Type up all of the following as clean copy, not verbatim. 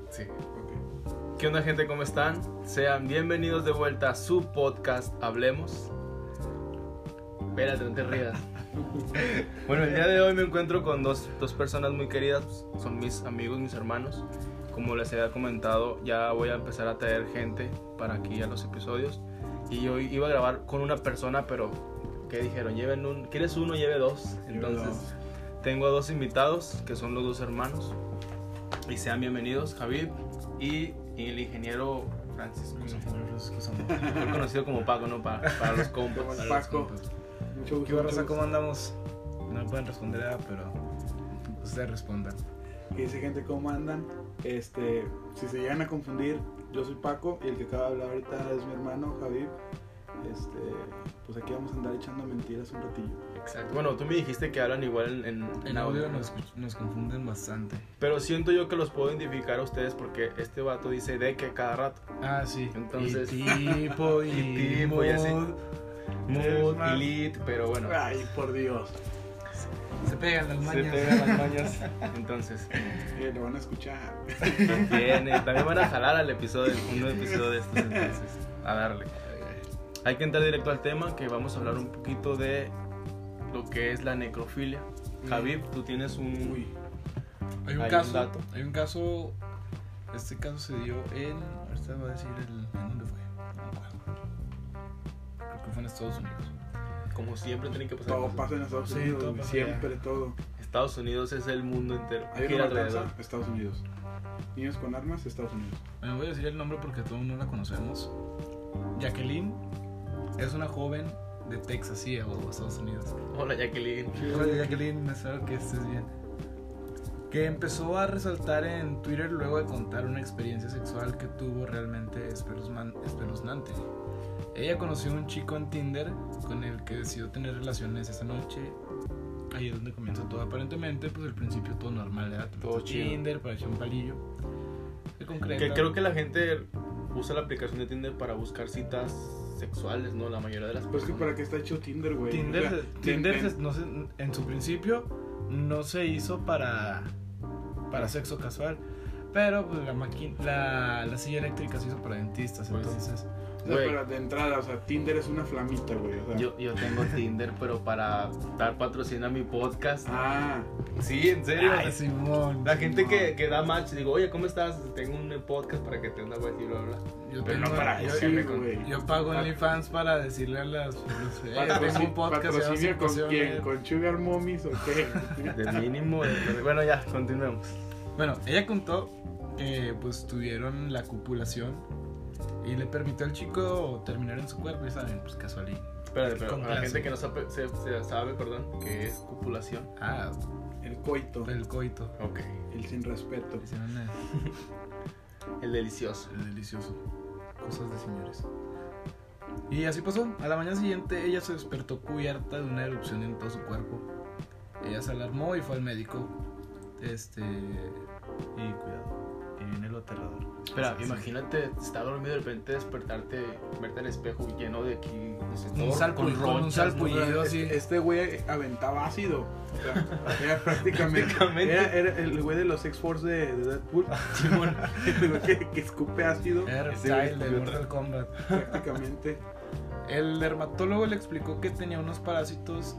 Sí. Ok. ¿Qué onda, gente? ¿Cómo están? Sean bienvenidos de vuelta a su podcast Hablemos. Espérate, no te rías. Bueno, el día de hoy me encuentro con dos personas muy queridas. Son mis amigos, mis hermanos. Como les había comentado, ya voy a empezar a traer gente para aquí a los episodios. Y hoy iba a grabar con una persona, pero ¿qué dijeron? ¿Quieres uno? Lleve dos. Entonces, tengo a dos invitados, que son los dos hermanos. Y sean bienvenidos, Javid y el ingeniero Francisco. Mejor conocido como Paco, ¿no? Para los compas. Paco. Mucho gusto. ¿Qué raza? ¿Cómo andamos? No me pueden responder, pero ustedes respondan. ¿Qué dice, gente? ¿Cómo andan? Si se llegan a confundir, yo soy Paco y el que acaba de hablar ahorita es mi hermano, Javid. Pues aquí vamos a andar echando mentiras un ratillo. Exacto. Bueno, tú me dijiste que hablan igual En audio nos confunden bastante. Pero siento yo que los puedo identificar a ustedes porque este vato dice de que cada rato. Ah, sí. Entonces, y tipo y así. Mood, elite, pero bueno. Ay, por Dios. Se pegan las mañas. Se pegan las mañas. Entonces, Lo van a escuchar. también van a jalar al episodio, un episodio de estos, entonces, a darle. Hay que entrar directo al tema, que vamos a hablar un poquito de lo que es la necrofilia. Javid, tú tienes un... Hay un Hay caso. un dato. Hay un caso. Este caso se dio en. Ahorita voy a decir ¿en dónde fue? No me acuerdo. Creo que fue en Estados Unidos. Como siempre tienen que pasar Todo cosas. pasa en Estados Sí, Unidos, todo güey. pasa Siempre, todo. Estados Unidos es el mundo entero. Hay Gira una matanza, alrededor. Estados Unidos. Niños con armas, Estados Unidos. Bueno, voy a decir el nombre porque todo el mundo la conocemos. Jacqueline es una joven de Texas, sí, o Estados Unidos. Hola, Jacqueline. Hola Jacqueline, espero que estés bien. Que empezó a resaltar en Twitter luego de contar una experiencia sexual que tuvo realmente espeluznante. Ella conoció a un chico en Tinder con el que decidió tener relaciones esa noche. Ahí es donde comienza todo. Aparentemente, pues al principio todo normal, ¿verdad? Todo chido. Tinder, para echar un palillo. Se concreta. Que creo que la gente usa la aplicación de Tinder para buscar citas sexuales, ¿no? La mayoría de las Pues que personas. para qué está hecho Tinder, güey. Tinder, O sea, Tinder no se, en su principio no se hizo para sexo casual, pero pues la silla eléctrica se hizo para dentistas, Pues, entonces O sea, Güey. pero de entrada, o sea, Tinder es una flamita, güey. O sea. Yo tengo Tinder, pero para dar patrocinio a mi podcast. Ah, Sí, en serio. ay, Simón, La gente que da match, digo, oye, ¿cómo estás? Tengo un podcast para que te una web y bla, bla. yo Pero tengo- no para yo- cogerme sí, con... güey. yo pago OnlyFans para decirle a las tengo un podcast se llama ¿Patrocinio con Situaciones. quién? ¿Con Sugar Mommies o qué? De mínimo. Bueno, ya, continuemos. Bueno, ella contó que pues tuvieron la copulación y le permitió al chico terminar en su cuerpo, y saben, pues casualín. Espérate, pero Con para la placer. gente que no sabe, perdón, que es copulación. Ah, El coito, el coito. Ok. el sin respeto. Hicieron El delicioso. el delicioso. Cosas de señores. Y así pasó. A la mañana siguiente ella se despertó cubierta de una erupción en todo su cuerpo. Ella se alarmó y fue al médico. Y cuidado, y viene lo aterrador. Espera, Sí, sí. imagínate estar dormido y de repente despertarte, verte al espejo lleno de aquí, Un salpullido, con un salpullido así. Este güey aventaba ácido. O sea, era prácticamente. Era el güey de los X-Force de Deadpool. Simón. El güey que escupe ácido. Era Ese Reptile güey de escupió Mortal Kombat. Prácticamente. El dermatólogo le explicó que tenía unos parásitos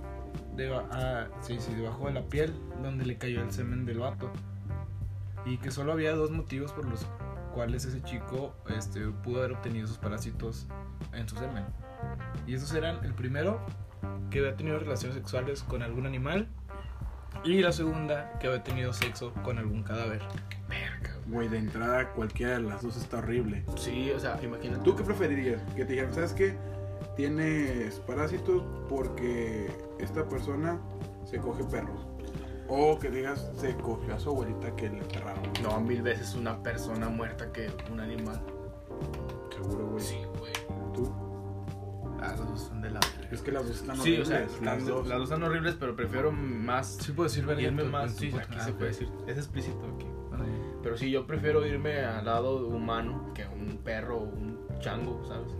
debajo de la piel, donde le cayó el semen del vato. Y que solo había dos motivos por los cuales ese chico pudo haber obtenido esos parásitos en su semen. Y esos eran: el primero, que había tenido relaciones sexuales con algún animal, y la segunda, que había tenido sexo con algún cadáver. Güey, de entrada cualquiera de las dos está horrible. Sí, o sea, imagínate. ¿Tú qué preferirías? Que te dijeran, ¿sabes qué? Tienes parásitos porque esta persona se coge perros. O que digas, se cogió a su abuelita que le enterraron. No, 1000 veces una persona muerta que un animal. Seguro, güey. Sí, güey. ¿Tú? Ah, los dos son de la verga. Es que las dos están Sí, o horribles. sea, las dos están horribles, pero prefiero más. Sí puedo decir verga, Irme pero más. en tu Sí, podcast. aquí se puede decir. Es explícito aquí. Bueno, Pero sí, yo prefiero irme al lado humano que un perro o un chango, ¿sabes?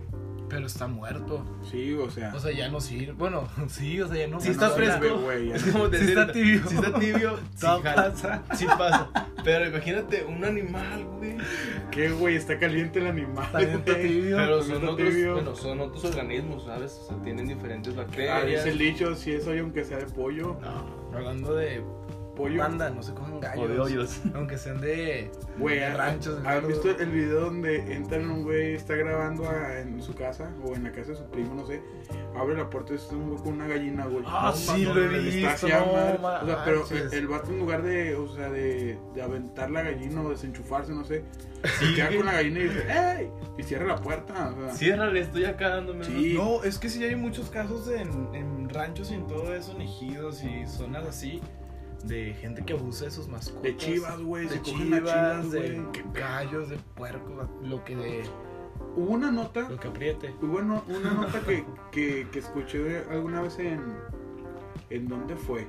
Pero está muerto. Sí, o sea. O sea, ya no sirve. Bueno, sí, o sea, ya no. Si ya está no fresco, sirve, güey, ya es no como Si decir, está tibio. si está tibio, sí, Todo jala. pasa. Sí pasa. Pero imagínate un animal, güey. ¿Qué, güey? Está caliente el animal. Está bien güey. tibio. Pero Está son otros, tibio. bueno, son otros organismos, ¿sabes? O sea, tienen diferentes Ah, bacterias. dice el dicho, si es hoy aunque sea de pollo. No, hablando de Pollo. panda, no se cogen gallos. O de hoyos. Aunque sean de Güey, de ranchos. de ¿has gordo. visto el video donde entran un güey, está grabando en su casa o en la casa de su primo, no sé? Abre la puerta y es un güey con una gallina, güey. Ah, No, sí, no, lo he le está visto, hacia no madre. O sea, pero manches. el vato en lugar de, o sea, de aventar la gallina o desenchufarse, no sé, Sí, se queda con la gallina y dice, ¡ey! Y cierra la puerta, o sea. Ciérrale, estoy acá dándome Sí. No, es que sí hay muchos casos en ranchos y en todo eso, en ejidos y zonas así, de gente que abusa de sus mascotas. De chivas, güey, de se cogen a chivas, de güey. gallos, de puercos, Hubo una nota, lo que apriete. una nota que escuché alguna vez ¿en dónde fue?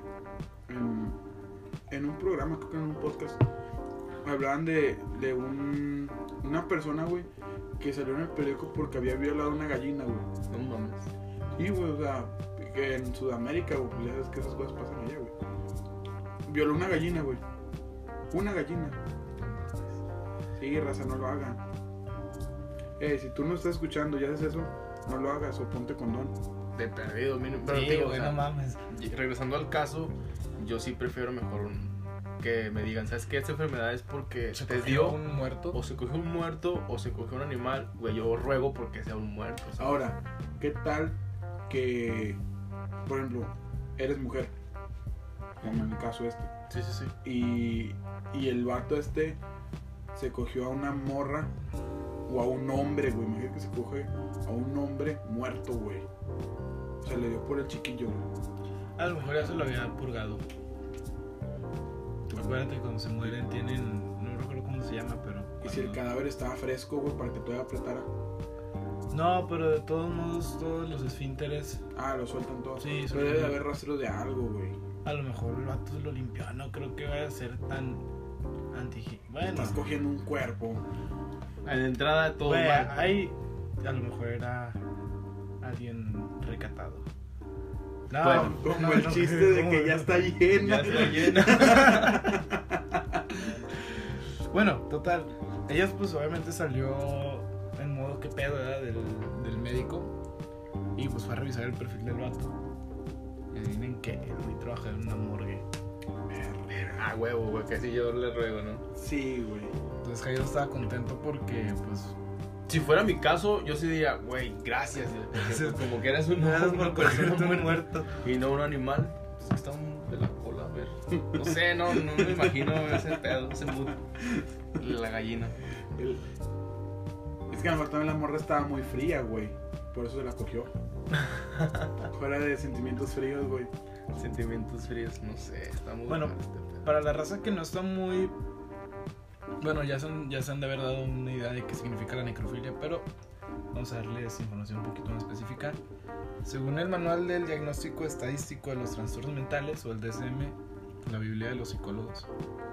En un programa, creo que en un podcast. Hablaban de una persona, güey, que salió en el periódico porque había violado una gallina, güey. No mames. Y, güey, o sea, que en Sudamérica, güey, pues ya sabes que esas cosas pasan allá, güey. Violó una gallina, güey. Una gallina. Sí, raza, no lo hagan. Si tú no estás escuchando y haces eso, no lo hagas o ponte condón. De perdido, pero Sí, te digo, güey, o sea, no mames. y regresando al caso, yo sí prefiero mejor que me digan, ¿sabes qué? Esta enfermedad es porque Se te cogió dio, un muerto. o se cogió un muerto, o se cogió un animal, güey, yo ruego porque sea un muerto. ¿sabes? Ahora, ¿qué tal que, por ejemplo, eres mujer? Como en el caso este. Sí, sí, sí. Y el vato este se cogió a una morra o a un hombre, güey. Imagínate que se coge a un hombre muerto, güey. O sea, le dio por el chiquillo, güey. A lo mejor ya se lo había purgado. Acuérdate que cuando se mueren tienen, no recuerdo cómo se llama, pero Y si el cadáver estaba fresco, güey, para que todavía apretara. no, pero de todos modos todos los esfínteres, Ah, lo sueltan todos. Sí, pero debe de sueltan. haber rastros de algo, güey. a lo mejor el vato se lo limpió. No creo que vaya a ser tan bueno, Estás cogiendo un cuerpo. En la entrada todo güey, mal. ahí a lo mejor era alguien recatado. No, Bueno, Como no, el no, chiste de que no. ya está llena. Ya está llena. Bueno, total. Ella pues obviamente salió en modo que pedo, ¿verdad? Del médico. Y pues fue a revisar el perfil del vato. Y adivinen que el güey trabaja en una morgue. Ah, huevo, güey, que así yo le ruego, ¿no? Sí, güey. Entonces Jairo estaba contento porque pues... Si fuera mi caso, yo sí diría, güey, gracias. Porque, pues, como que eres una persona muerta y no un animal. Pues está de la cola, a ver. No sé, no me imagino ese pedo, ese mood. La gallina. Es que a lo mejor también la morra estaba muy fría, güey. Por eso se la cogió. Fuera de sentimientos fríos, güey. Sentimientos fríos, no sé, está muy Bueno, raro este pedo. Para la raza que no está muy... Bueno, ya se han de haber dado una idea de qué significa la necrofilia, pero vamos a darles información un poquito más específica. Según el Manual del Diagnóstico Estadístico de los Trastornos Mentales, o el DSM, la Biblia de los psicólogos,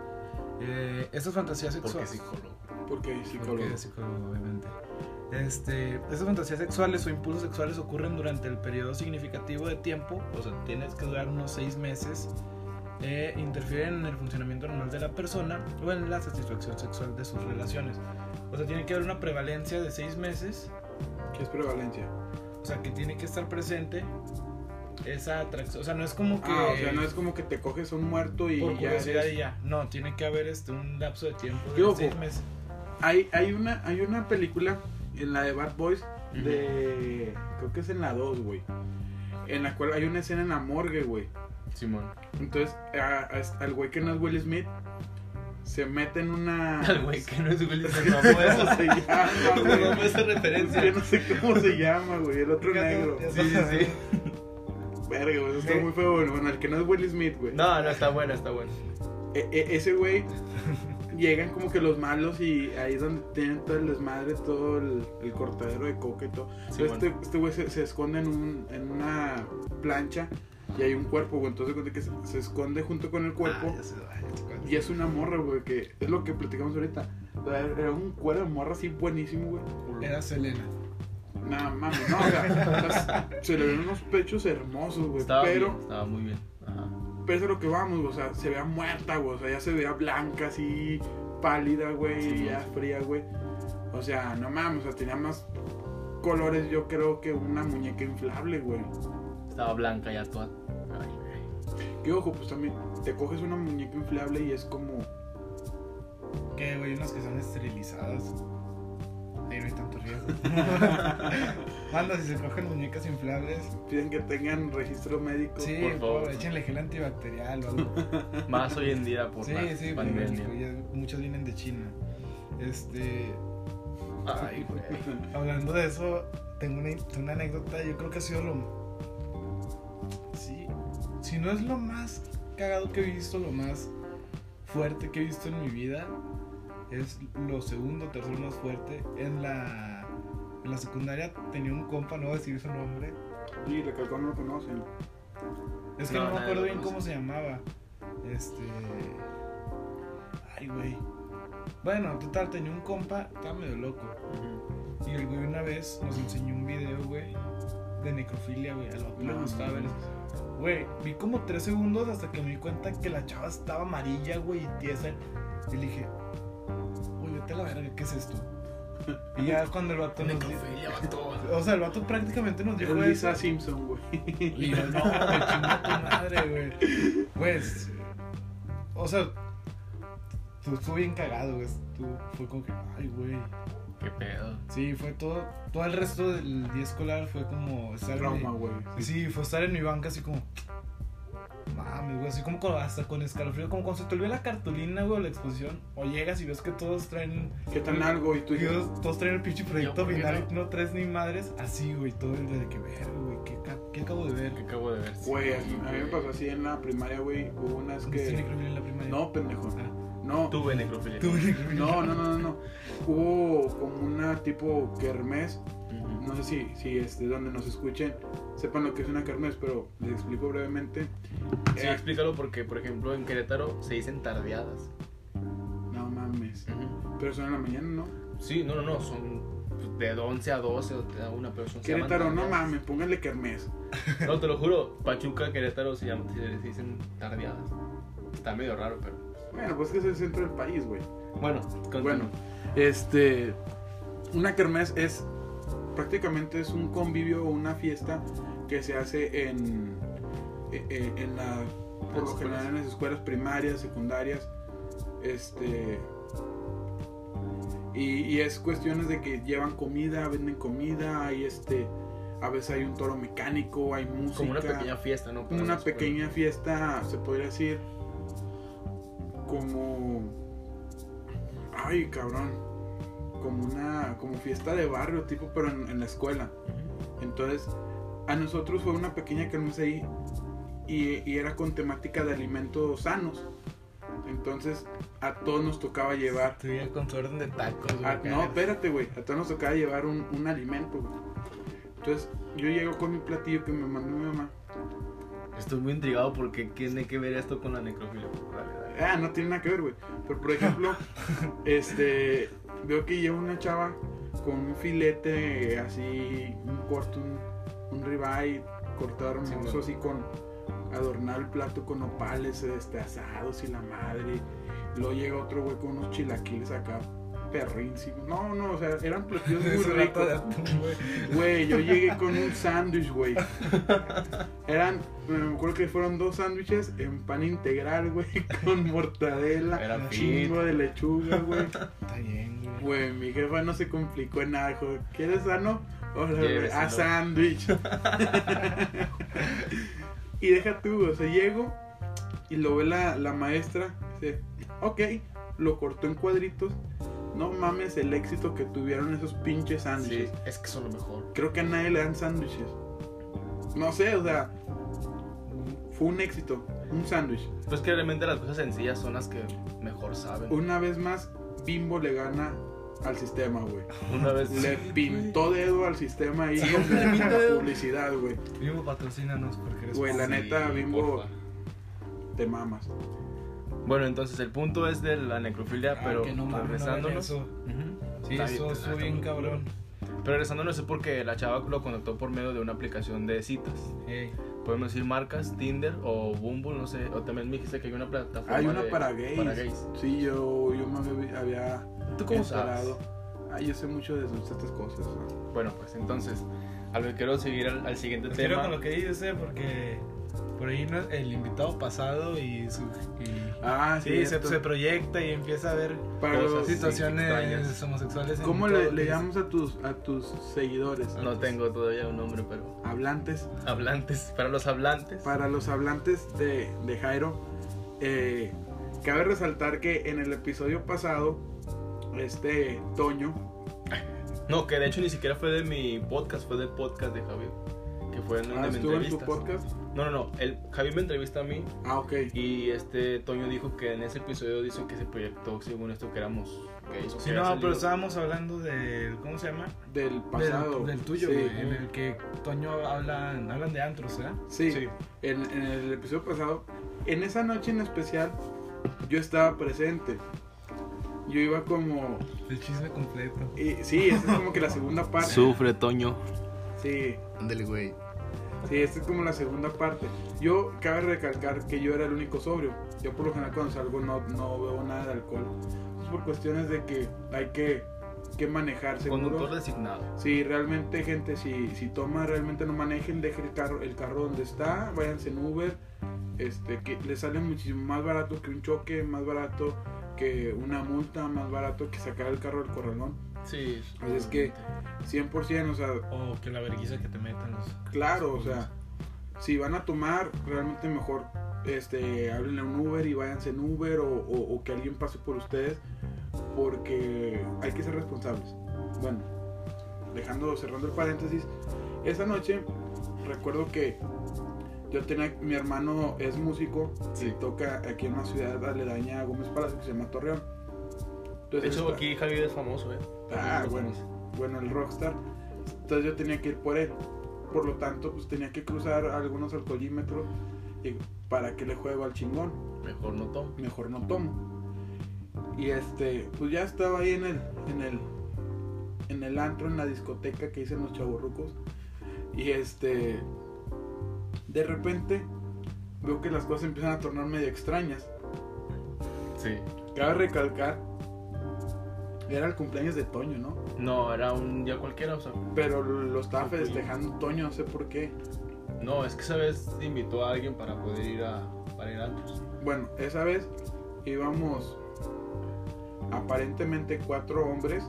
estas fantasías ¿Por qué sexuales... psicólogo? Porque psicólogo. Porque es psicólogo, obviamente. Estas fantasías sexuales o impulsos sexuales ocurren durante el periodo significativo de tiempo, o sea, tienes que durar unos 6 meses, interfieren en el funcionamiento normal de la persona o en la satisfacción sexual de sus relaciones. O sea, tiene que haber una prevalencia de 6 meses, ¿Qué es prevalencia? o sea, que tiene que estar presente esa atracción. O sea, no es como que... O sea, no es como que te coges a un muerto y por ya curiosidad eres- y ya. No, tiene que haber un lapso de tiempo de Yo, 6 meses. Hay una película en la de Bad Boys de... Creo que es en la 2, güey. En la cual hay una escena en la morgue, güey. Simón. Entonces, al güey que no es Will Smith se mete en una... Al güey que no es Willy No se sé mamó cómo eso. se llama, Se güey. mamó esa referencia. Yo no sé cómo se llama, güey. El otro negro. Sí, sí, sí. Verga, güey. Eso está muy feo. Bueno, el que no es Will Smith, güey. No, está bueno, está bueno. Ese güey... Llegan como que los malos y ahí es donde tienen todo el desmadre, todo el cortadero de coca y todo. Sí, Entonces este güey se esconde en una plancha y hay un cuerpo, güey. Entonces cuenta que se esconde junto con el cuerpo. Ah, ya sé cuál. Y es una morra, güey, que es lo que platicamos ahorita. O sea, era un cuero de morra así buenísimo, güey. Era Selena. Nada, mames, no, o sea, se le ven unos pechos hermosos, güey. Estaba Pero, bien, estaba muy bien. Ajá. pero eso es lo que vamos, güey. O sea, se vea muerta, güey. O sea, ya se veía blanca, así, pálida, güey, Sí, ya fría, güey. O sea, no mames, o sea, tenía más colores, yo creo, que una muñeca inflable, güey. Estaba blanca ya toda. Ay, güey. Que ojo, pues también, te coges una muñeca inflable y es como... Que, güey, unas que son esterilizadas. Ahí no hay tanto riesgo. Manda, si se cogen muñecas inflables. Piden que tengan registro médico. Sí, por favor. échenle gel antibacterial o algo. Más hoy en día por Sí, la sí, pandemia. porque ya muchos vienen de China. Ay, güey. Hablando de eso, tengo una anécdota. Yo creo que ha sido Sí, si no es lo más cagado que he visto, lo más fuerte que he visto en mi vida, es lo segundo, tercero más fuerte. En la secundaria tenía un compa, no voy a decir su nombre. Y recalcó, no lo conocen. Es que No, no, me nadie acuerdo lo bien conoce. cómo se llamaba. Ay, güey. Bueno, total, tenía un compa, estaba medio loco. Ujú. Y el güey una vez nos enseñó un video, güey, de necrofilia, güey. Al vato le No, gustaba no, ver no. eso. Güey, vi como 3 segundos hasta que me di cuenta que la chava estaba amarilla, güey, y tiesa. Y le dije, güey, vete a la verga, ¿qué es esto? Y ya cuando el vato nos dijo... Necrofilia, vato. O sea, el vato prácticamente nos dijo Es Lisa eso. Simpson, güey. Y yo, no, güey, chinga tu madre, güey. Pues, o sea, tú estuvo bien cagado, güey. Fue como que, ay, güey. Qué pedo. Sí, fue todo el resto del día escolar fue como estar Trauma, güey. Sí, fue estar en mi banca así como, mames, güey, así como hasta con escalofrío, como cuando se te olvida la cartulina, güey, o la exposición, o llegas y ves que todos traen, ¿Qué tan algo? Y tú que dices, todos traen el pinche proyecto Yo, ¿por qué final no? y no traes ni madres, así, güey, todo el día de que ver, güey, ¿qué acabo de ver? Que acabo de ver. güey, Sí, a mí me pasó así en la primaria, güey. Hubo unas ¿Viste que... necrofilia en la primaria? No, pendejo. Ah, No. Tuve necrofilia. tuve necrofilia. No. Hubo como una tipo kermés. Ujú. No sé si donde nos escuchen sepan lo que es una kermés, pero les explico brevemente. Sí, explícalo porque, por ejemplo, en Querétaro se dicen tardeadas. No mames. Ujú. Pero son en la mañana, ¿no? Sí, no, son de 11 a 12 o de una persona. Querétaro, no mames, pónganle kermés. No, te lo juro, Pachuca, Querétaro se dicen tardeadas. Está medio raro, pero... Bueno, pues que es el centro del país, güey. Bueno, Bueno, una kermés es prácticamente es un convivio o una fiesta que se hace en la, por lo general en las escuelas primarias, secundarias, y es cuestiones de que llevan comida, venden comida, hay a veces hay un toro mecánico, hay música, como una pequeña fiesta, ¿no? Para una las pequeña fiesta, se podría decir, como, ay cabrón, como fiesta de barrio tipo, pero en la escuela. escuelas. Entonces a nosotros fue una pequeña kermés ahí y era con temática de alimentos sanos. Entonces a todos nos tocaba llevar Estuve con tu orden de tacos, güey. no, espérate, güey, a todos nos tocaba llevar un alimento, güey. Entonces yo llego con mi platillo que me mandó mi mamá. Estoy muy intrigado porque tiene que ver esto con la necrofilia. Dale. No tiene nada que ver, güey. Pero por ejemplo, veo que lleva una chava con un filete así, un corto, un ribeye cortado hermoso, Sí, así con adornar el plato con nopales asados y la madre. Luego llega otro güey con unos chilaquiles acá perrísimos. No, o sea, eran platillos muy Ese rato ricos. de atún, güey. Güey, yo llegué con un sándwich, güey. Me acuerdo que fueron 2 sándwiches en pan integral, güey, con mortadela, Era chingo de lechuga, güey. Está bien, güey. Güey, mi jefa no se complicó en nada, dijo, ¿quieres sano? Órale, Lléveselo. a sándwich. Y deja tú, o sea, llego y lo ve la maestra, dice, ok, lo cortó en cuadritos. No mames el éxito que tuvieron esos pinches Sí, sándwiches. es que son lo mejor. Creo que a nadie le dan sándwiches. No sé, o sea, fue un éxito, un sándwich. Pues que realmente las cosas sencillas son las que mejor saben. Una vez más, Bimbo le gana al sistema, güey. Una vez... Le pintó dedo al sistema ahí Sí, en le pintó la dedo. publicidad, güey. Bimbo, patrocínanos porque eres Güey, la pobre. neta, Bimbo, porfa. te mamas. Bueno, entonces el punto es de la necrofilia, pero Que no mames, no hagan regresándonos. eso. Ujú. Sí, Está eso bien, estuvo bien cabrón. Pero regresando, no sé por qué la chava lo contactó por medio de una aplicación de citas. Podemos decir marcas, Tinder o Bumble, no sé. O también me dijiste que hay una plataforma. Hay una para gays. Sí, yo me había ¿Tú cómo sabes? Yo sé mucho de estas cosas, ¿no? Bueno, pues entonces, a lo que quiero seguir al siguiente tema. Quiero con lo que dices, porque por ahí el invitado pasado sí, se proyecta y empieza a ver situaciones homosexuales. ¿Cómo le llamamos a tus seguidores? No tengo todavía un nombre, pero... Hablantes. Para los hablantes. Para los hablantes de Jairo. Cabe resaltar que en el episodio pasado, Toño... No, que de hecho ni siquiera fue de mi podcast, fue del podcast de Javier. Que fue en donde me ¿Estuvo en entrevistas. tu podcast? No, Javier me entrevista a mí. Ok. Y Toño dijo que en ese episodio dicen que se proyectó, según esto, que éramos gays. Sí, no, pero estábamos hablando del... ¿Cómo se llama? Del pasado. Del tuyo, sí, güey, en el que Toño hablan de antros, ¿eh? Sí. En el episodio pasado, en esa noche en especial, yo estaba presente. Yo iba como... El chisme completo. Sí, esta es como que la segunda parte. Sufre, Toño. Sí. Ándale, güey. Sí, esta es como la segunda parte. Yo, cabe recalcar que yo era el único sobrio. Yo por lo general cuando salgo no bebo nada de alcohol. Es por cuestiones de que hay que manejar seguro. Conductor designado. Sí, realmente, gente, si toma, realmente no manejen, dejen el carro donde está, váyanse en Uber. Que les sale muchísimo más barato que un choque, más barato que una multa, más barato que sacar el carro del corralón. Sí. Así es que 100%, o sea... O que la vergüenza que te metan los... Claro, o sea, si van a tomar, realmente mejor háblenle a un Uber y váyanse en Uber o que alguien pase por ustedes, porque hay que ser responsables. Bueno, cerrando el paréntesis, esa noche recuerdo que mi hermano es músico, sí, y toca aquí en una ciudad aledaña a Gómez Palacio que se llama Torreón. Entonces, de hecho, aquí Javier es famoso, bueno, el rockstar. Entonces yo tenía que ir por él. Por lo tanto, pues tenía que cruzar algunos alcoholímetros y para que le juego al chingón. Mejor no tomo. Y pues ya estaba ahí en el antro, en la discoteca que dicen los chavorrucos. Y de repente veo que las cosas empiezan a tornar medio extrañas. Sí. Cabe recalcar, era el cumpleaños de Toño, ¿no? No, era un día cualquiera, o sea. Pero lo estaba festejando Toño, no sé por qué. No, es que esa vez invitó a alguien para poder ir a antros. Bueno, esa vez íbamos aparentemente 4 hombres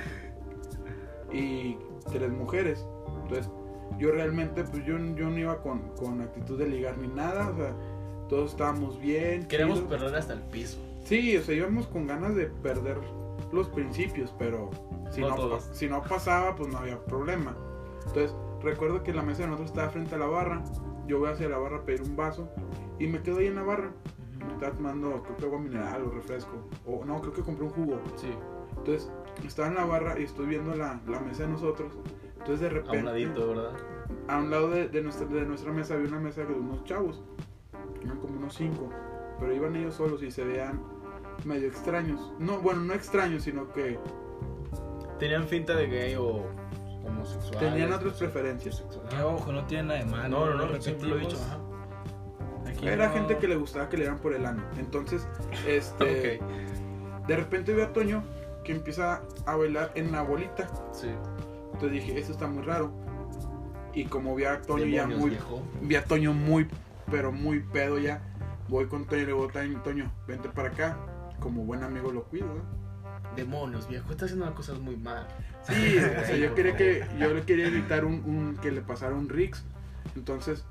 y 3 mujeres. Entonces, yo realmente, pues yo no iba con actitud de ligar ni nada, o sea, todos estábamos bien. Queríamos perder hasta el piso. Sí, o sea, íbamos con ganas de perder los principios, pero si no pasaba, pues no había problema. Entonces, recuerdo que la mesa de nosotros estaba frente a la barra. Yo voy hacia la barra a pedir un vaso y me quedo ahí en la barra. Me estaba tomando, creo que agua mineral o refresco. O no, creo que compré un jugo. Sí. Entonces, estaba en la barra y estoy viendo la mesa de nosotros. Entonces, de repente... A un ladito, ¿verdad? A un lado de nuestra mesa había una mesa de unos chavos. Eran como unos 5. Pero iban ellos solos y se veían medio extraños. No, bueno, no extraños, sino que... Tenían finta de gay o homosexual. Tenían otras preferencias. Ojo, no tiene nada de malo. No, siempre lo he dicho. Ajá. Era gente que le gustaba que le dieran por el ano. Entonces, Okay. De repente veo a Toño que empieza a bailar en la bolita. Sí. Entonces dije, esto está muy raro. Y como vi a Toño Demonios, vi a Toño muy, pero muy pedo ya, voy con Toño y le digo, Toño, vente para acá. Como buen amigo lo cuido, ¿no? Demonios, viejo, está haciendo las cosas muy mal. Sí, o sea, yo le quería evitar que le pasara un Rix. Entonces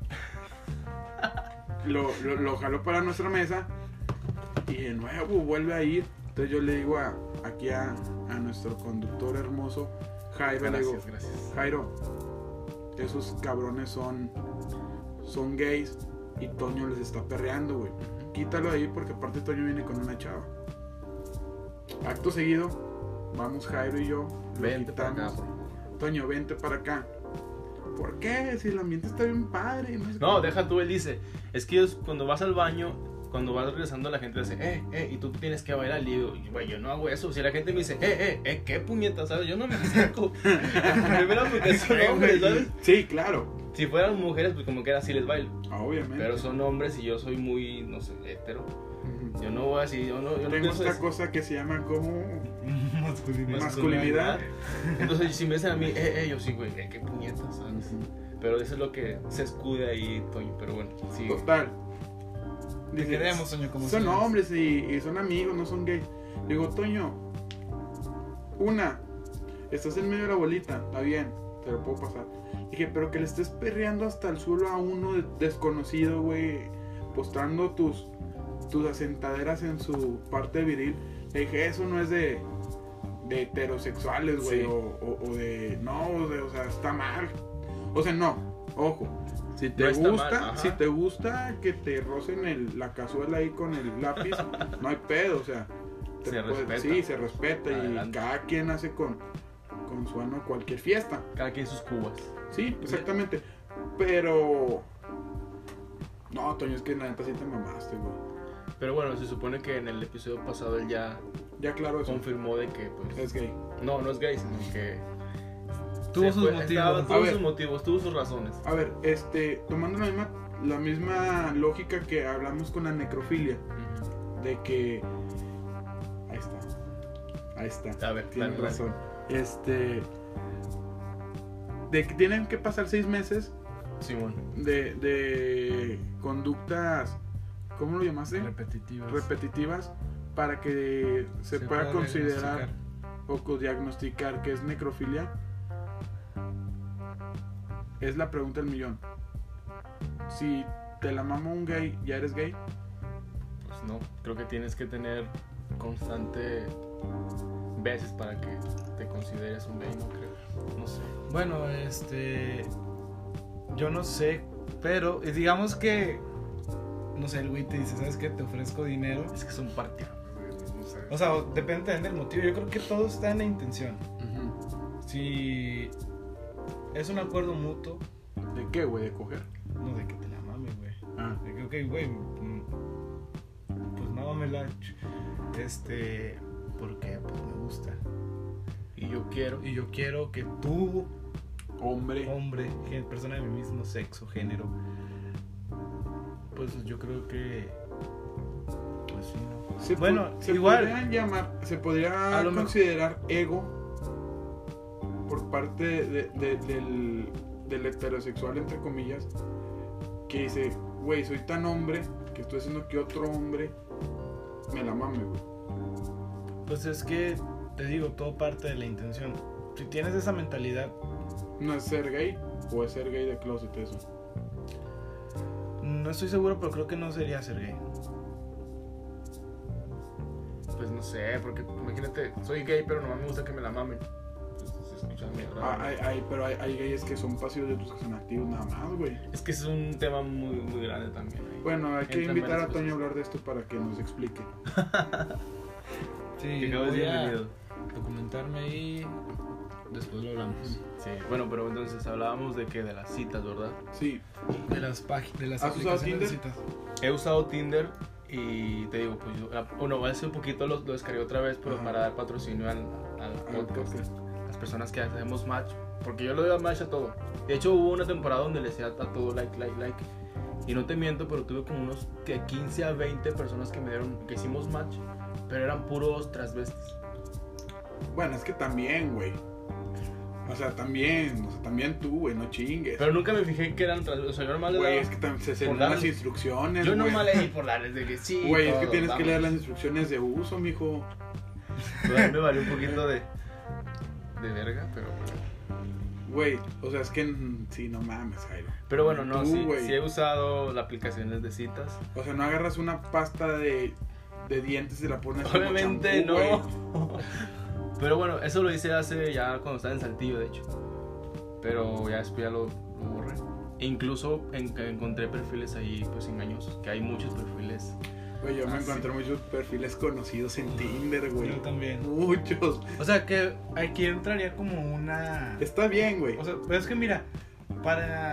lo jaló para nuestra mesa y de nuevo vuelve a ir. Entonces yo le digo aquí a nuestro conductor hermoso, Jairo, Gracias. Jairo, esos cabrones son gays y Toño les está perreando, güey. Quítalo ahí porque aparte Toño viene con una chava. Acto seguido, vamos Jairo y yo, Vente para acá, Toño, vente para acá. ¿Por qué? Si el ambiente está bien padre. No, deja tú, él dice, es que ellos cuando vas al baño cuando vas regresando la gente dice, y tú tienes que bailar. Y digo, güey, yo no hago eso. Si la gente me dice, qué puñeta, ¿sabes? Yo no me acerco. Primero porque son hombres, ¿sabes? Sí, claro. Si fueran mujeres, pues como que era así les bailo. Obviamente. Pero son hombres y yo soy muy, no sé, hetero. Yo no voy así, yo no tengo pienso esta eso. cosa que se llama como Masculinidad. Entonces, si me dicen a mí, yo sí, güey, qué puñetas, ¿sabes? Pero eso es lo que se escude ahí, Toño. Pero bueno, sí. Total. Te queremos, Toño, como son si eres. hombres y son amigos, no son gays. Digo, Toño, estás en medio de la bolita, está bien, te lo puedo pasar. Dije, pero que le estés perreando hasta el suelo a uno desconocido, güey, postrando tus asentaderas en su parte viril. Le dije, eso no es de heterosexuales, güey, Sí. o de, no, o sea, está mal. O sea, no, ojo. Si te No está gusta, mal, ajá. si te gusta que te rocen la cazuela ahí con el lápiz, no hay pedo, o sea, Se respeta. Sí, se respeta. Adelante. Y cada quien hace con su ano cualquier fiesta. Cada quien sus cubas. Sí, exactamente. Pero no, Toño, es que la neta sí te mamaste, güey. Pero bueno, se supone que en el episodio pasado él ya Ya claro eso. confirmó de que, pues, Es gay. no es gay, sino que Tuvo se sus fue- motivos. estaba- A tuvo ver. sus motivos, tuvo sus razones. A ver, tomando la misma lógica que hablamos con la necrofilia, Ujú. de que ahí está. A ver, Tienes dale, razón. De que tienen que pasar 6 meses Simón. de conductas, ¿cómo lo llamaste? Repetitivas. Repetitivas, para que se pueda considerar diagnosticar. o diagnosticar que es necrofilia. Es la pregunta del millón. Si te la mama un gay, ¿ya eres gay? Pues no, creo que tienes que tener constante veces para que te consideres un gay, no creo. No sé. Bueno, yo no sé, pero digamos que, no sé, el güey te dice, ¿sabes qué? Te ofrezco dinero. Es que son partidos. O sea, depende también del motivo. Yo creo que todo está en la intención. Si es un acuerdo mutuo, ¿De qué, güey? ¿De coger? no de que te la mames, güey. Ah, De que, ok, güey, pues mámamela. Porque pues me gusta. Y yo quiero. Y yo quiero que tú, hombre. hombre, persona de mi mismo sexo, género, pues yo creo que, pues sí, ¿no? Bueno, igual se podría A lo mejor- considerar ego por parte del heterosexual, entre comillas, que dice, güey, soy tan hombre que estoy haciendo que otro hombre me la mame, güey. Pues es que, te digo, todo parte de la intención. Si tienes esa mentalidad, ¿No es ser gay o es ser gay de closet eso? no estoy seguro, pero creo que no sería ser gay. Pues no sé, porque imagínate, soy gay, pero no me gusta que me la mamen. Pues, se escucha medio raro. Pero hay gays que son pasivos y otros que son activos nada más, güey. Es que ese es un tema muy, muy grande también. ahí. Bueno, hay que Entran invitar a varias Toño a cosas. hablar de esto para que nos explique. Sí, Que acabas voy a bienvenido. documentarme y después lo hablamos. Sí, bueno, pero entonces hablábamos de que de las citas, ¿verdad? Sí, De las páginas, de las ¿Has usado aplicaciones de Tinder? citas. He usado Tinder y te digo, pues yo, hace un poquito lo descargué otra vez, pero Ajá. para dar patrocinio al podcast. podcast. Las personas que hacemos match, porque yo le doy match a todo. De hecho, hubo una temporada donde le decía a todo like. Y no te miento, pero tuve como unos 15 a 20 personas que hicimos match, pero eran puros transvestis. Bueno, es que también, güey. O sea, también tú, güey, no chingues. Pero nunca me fijé que eran transvestis. O sea, yo normal le Güey, daba- es que se por leen las darle- instrucciones, Yo güey. nomás leí por darles de que sí. Güey, es que todo, tienes que vamos. leer las instrucciones de uso, mijo. Pues a mí me valió un poquito de verga, pero... Güey, o sea, es que sí, no mames, Jairo. Pero bueno, no, Tú, sí, güey. sí he usado las aplicaciones de citas. O sea, no agarras una pasta de dientes y la pones como Obviamente champú, no. güey. Pero bueno, eso lo hice hace ya cuando estaba en Saltillo, de hecho. Pero ya después ya lo borré. E incluso encontré perfiles ahí pues engañosos, que hay muchos perfiles. Güey, yo me sí. encontré muchos perfiles conocidos en Tinder, güey. Yo también. Muchos. O sea, que aquí entraría como una... Está bien, güey. O sea, pero es que mira, para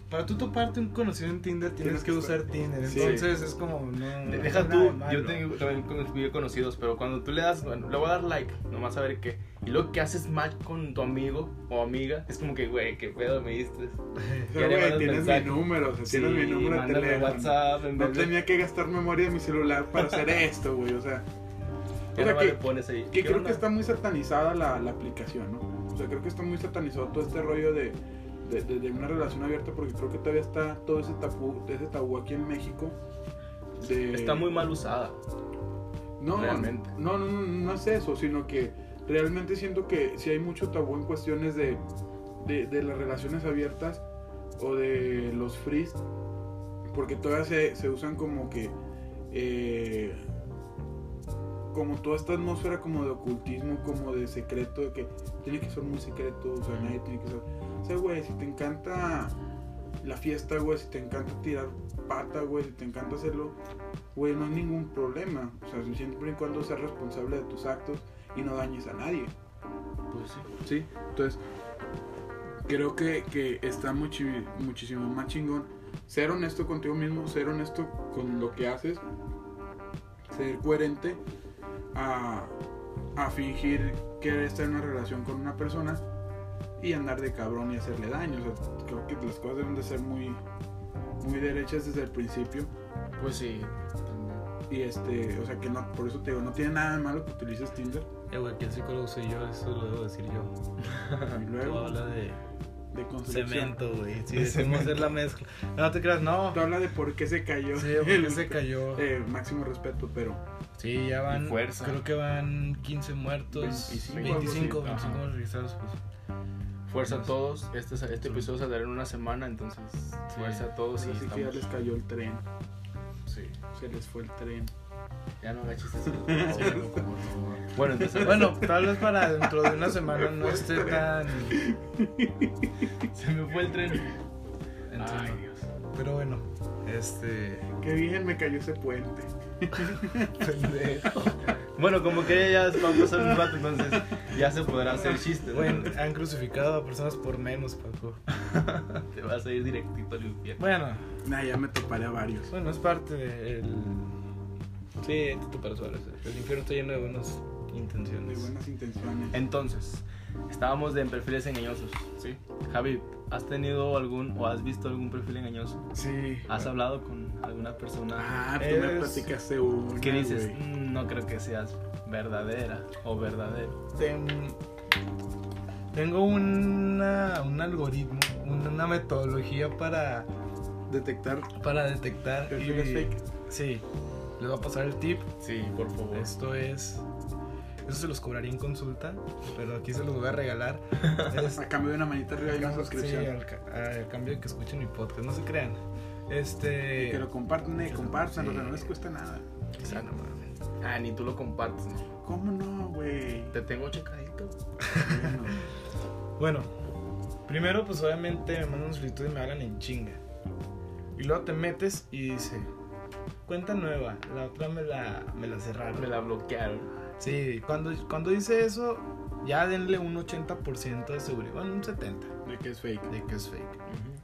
para tú toparte un conocido en Tinder tienes que usar Tinder. Sí. Entonces es como, no. Deja no tú, nada de malo. yo tengo también conocido conocidos, pero cuando tú le das, bueno, le voy a dar like, nomás a ver qué. Y luego que haces match con tu amigo o amiga, es como que, güey, qué pedo me diste. O Ya le sea, güey, mandas tienes mensaje. mi número, o sea, Sí, tienes mi número de mándame teléfono. WhatsApp en No vez de... tenía que gastar memoria de mi celular para hacer esto, güey, o sea. Ya O sea, nomás le que, pones ahí. que ¿qué creo onda? que está muy satanizada la aplicación, ¿no? O sea, creo que está muy satanizado todo este rollo de una relación abierta, porque creo que todavía está todo ese tabú aquí en México. Está muy mal usada. No, realmente. no es eso, sino que realmente siento que sí hay mucho tabú en cuestiones de las relaciones abiertas o de los frees, porque todavía se usan como que como toda esta atmósfera como de ocultismo, como de secreto, de que tiene que ser muy secreto, o sea, nadie tiene que ser... O sea, güey, si te encanta la fiesta, güey, si te encanta tirar pata, güey, si te encanta hacerlo, güey, no hay ningún problema. O sea, siempre y cuando seas responsable de tus actos y no dañes a nadie. Pues sí. Sí, entonces creo que está muchísimo más chingón ser honesto contigo mismo, ser honesto con lo que haces, ser coherente a fingir querer estar en una relación con una persona y andar de cabrón y hacerle daño. O sea, creo que las cosas deben de ser muy derechas desde el principio. Pues sí, también. Y o sea que no, por eso te digo, no tiene nada de malo que utilices Tinder. Güey, que el psicólogo soy yo, eso lo debo decir yo. Y Tú luego habla de construcción. cemento, güey. Sí, de cómo hacer la mezcla. No te creas, no. Tú habla de por qué se cayó. Sí, porque se cayó. Máximo respeto, pero Sí, ya van, Y fuerza. creo que van 15 muertos, 25 Ajá. más registrados, pues. Fuerza a todos. Este episodio saldrá en una semana, entonces fuerza a todos y así que ya estamos... les cayó el tren. Sí. Se les fue el tren. Ya no hagas chistes. Sí, loco, por favor. Bueno, entonces... Bueno, tal vez para dentro de una semana no esté tan... se me fue el tren. Entonces, Ay, no. Dios. Pero bueno, Qué bien me cayó ese puente. Pendejo. Bueno, como que ya va a pasar un rato, entonces ya se podrá hacer chistes. Bueno, han crucificado a personas por menos, Paco. Te vas a ir directito al infierno. Bueno, Nah, ya me toparé a varios. es parte del... Sí, tú para suárez. El infierno está lleno de buenas De intenciones. buenas intenciones. Entonces, estábamos en perfiles engañosos, ¿sí? Javi, ¿has tenido algún o has visto algún perfil engañoso? Sí. ¿Has hablado con alguna persona Ah, tú me Es- platicaste una. que dices, güey. no creo que seas verdadera o verdadero"? Tengo un algoritmo, una metodología para Detectar detectar perfiles fake. Sí, les voy a pasar el tip. Sí, por favor. Eso se los cobraría en consulta, pero aquí se los voy a regalar. Es- A cambio de una manita arriba y una sí, suscripción. al cambio de que escuchen mi podcast, no se crean. Y que lo compartan, compartan, Sí. o sea, no les cuesta nada. Sí, no mames. Ah, ni tú lo compartes, ¿no? ¿Cómo no, güey? Te tengo checadito. Bueno, Bueno, primero pues obviamente me mandan un solicitud y me hablan en chinga. Y luego te metes y dice, cuenta nueva, la otra me la cerraron. Me la bloquearon. Sí, cuando dice eso, ya denle un 80% de seguridad, bueno, un 70% de que es fake. de que es fake.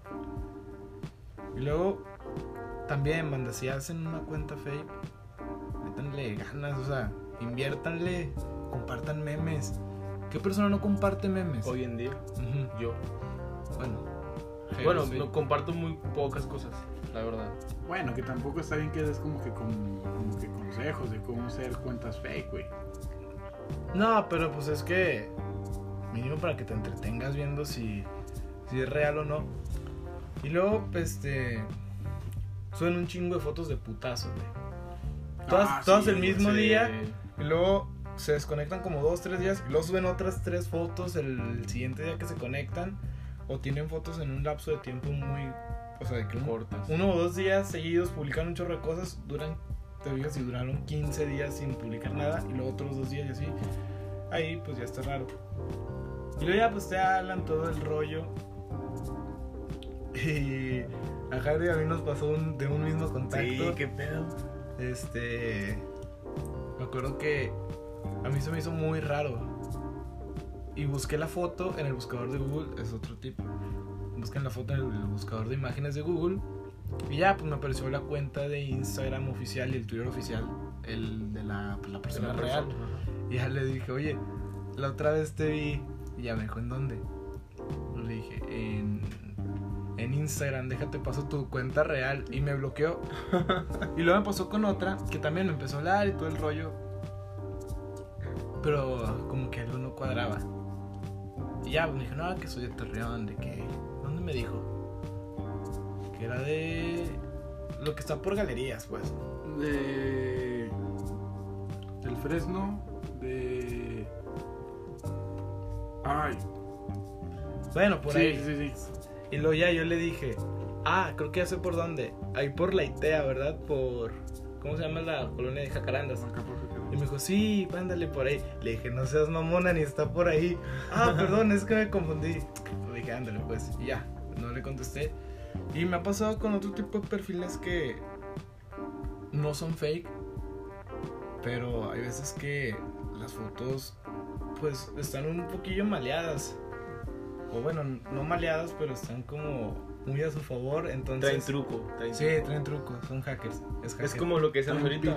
Y luego, también, banda, si hacen una cuenta fake, métanle ganas, o sea, inviértanle, compartan memes. ¿Qué persona no comparte memes? Hoy en día, Ujú. yo. Bueno, Bueno, no comparto muy pocas cosas, la verdad. Bueno, que tampoco está bien que des como que consejos de cómo hacer cuentas fake, güey. no, pero pues es que mínimo para que te entretengas viendo si es real o no. Y luego, suben un chingo de fotos de putazos, güey. Todas sí, el mismo Sí. día. Y luego se desconectan como 2-3 días. Y luego suben otras 3 fotos el siguiente día que se conectan. O tienen fotos en un lapso de tiempo muy... O sea, de que Cortas. 1 o 2 días seguidos publican un chorro de cosas. Te digas si duraron 15 días sin publicar nada. Y luego otros 2 días y así. Ahí pues ya está raro. Y luego ya pues te hablan todo el rollo. Y a Javi y a mí nos pasó de un mismo contacto. Sí, qué pedo. Me acuerdo que a mí se me hizo muy raro. Y busqué la foto en el buscador de Google, es otro tip, busquen la foto en el buscador de imágenes de Google. Y ya, pues me apareció la cuenta de Instagram oficial y el Twitter oficial, el de la persona real. Y ya le dije, oye, la otra vez te vi. Y ya me dijo, ¿en dónde? Le dije, en Instagram, déjate paso tu cuenta real. Y me bloqueó. Y luego me pasó con otra que también me empezó a hablar y todo el rollo. Pero como que algo no cuadraba. Y ya me dijo, no, que soy de Torreón, de que... ¿Dónde me dijo? Que era de... Lo que está por galerías, pues. Del Fresno, de... Ay. Bueno, por ahí. Sí. Y luego ya yo le dije, creo que ya sé por dónde. Ahí por la ITEA, ¿verdad? Por... ¿Cómo se llama la colonia de Jacarandas? Y me dijo, sí, ándale por ahí. Le dije, no seas mamona, ni está por ahí. Perdón, es que me confundí. Le dije, ándale pues. Y ya, no le contesté. Y me ha pasado con otro tipo de perfiles que no son fake, pero hay veces que las fotos pues están un poquillo maleadas. O bueno, no maleadas, pero están como muy a su favor, entonces... Traen truco. Sí, traen truco, son hackers. Es como lo que decíamos ahorita.